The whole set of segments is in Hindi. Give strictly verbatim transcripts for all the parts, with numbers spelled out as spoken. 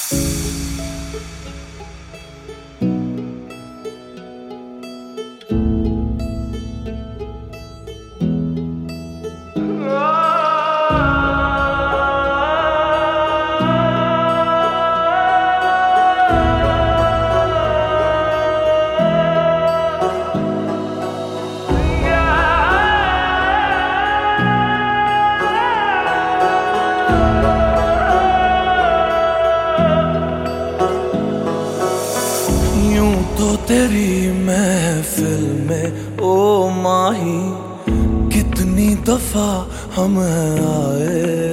तो तेरी महफिल में ओ माही कितनी दफा हम आए।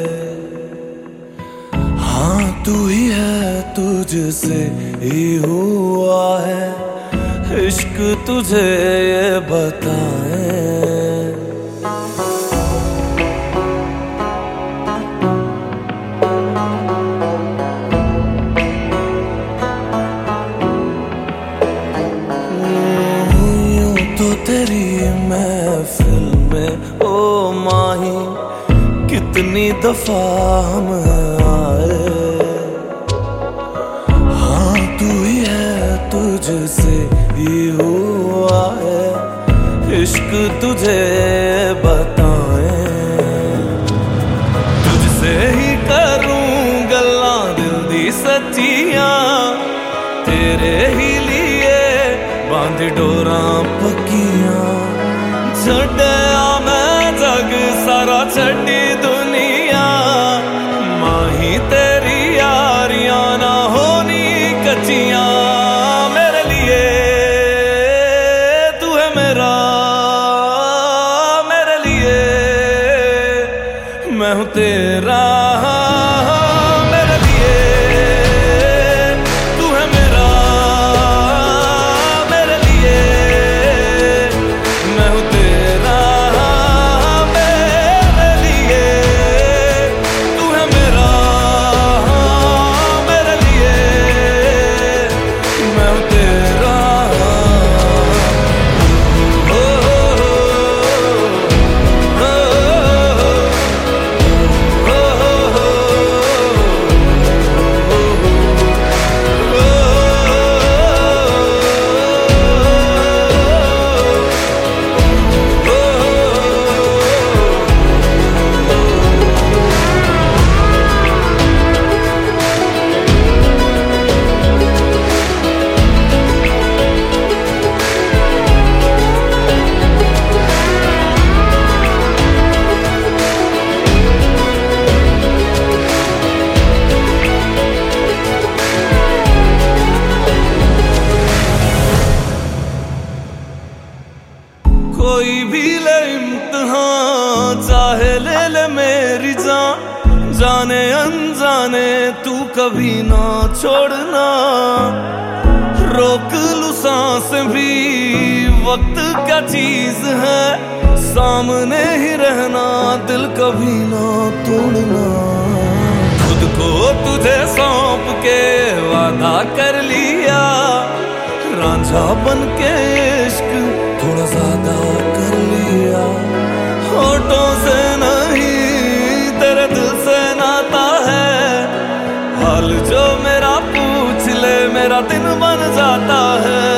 हाँ तू ही है, तुझसे ही हुआ है इश्क, तुझे ये बताए। तो तेरी महफिल में ओ माही कितनी दफा हम आए। हाँ तू ही है, तुझसे ही हुआ है इश्क, तुझे बताए। तुझसे ही करूं गल्लां दिल दी सच्चियां, तेरे ही लिए बांध डोरां पक्कियां। छड्डिया मैं जग सारा, छड्डी दुनिया, माही तेरी यारियां ना होनी कच्चियां। मेरे लिए तू है मेरा, मेरे लिए मैं हूं तेरा। कोई भी ले इम्तिहान, चाहे ले ले मेरी जान, जाने अनजाने तू कभी ना छोड़ना। रोक लूं सांस भी, वक्त क्या चीज है, सामने ही रहना, दिल कभी ना तोड़ना। खुद को तुझे सौंप के वादा कर लिया, रांझा बन के इश्क थोड़ा ज्यादा कर लिया। होठों से नहीं तेरे दिल से नाता है, हाल जो मेरा पूछ ले मेरा दिन बन जाता है।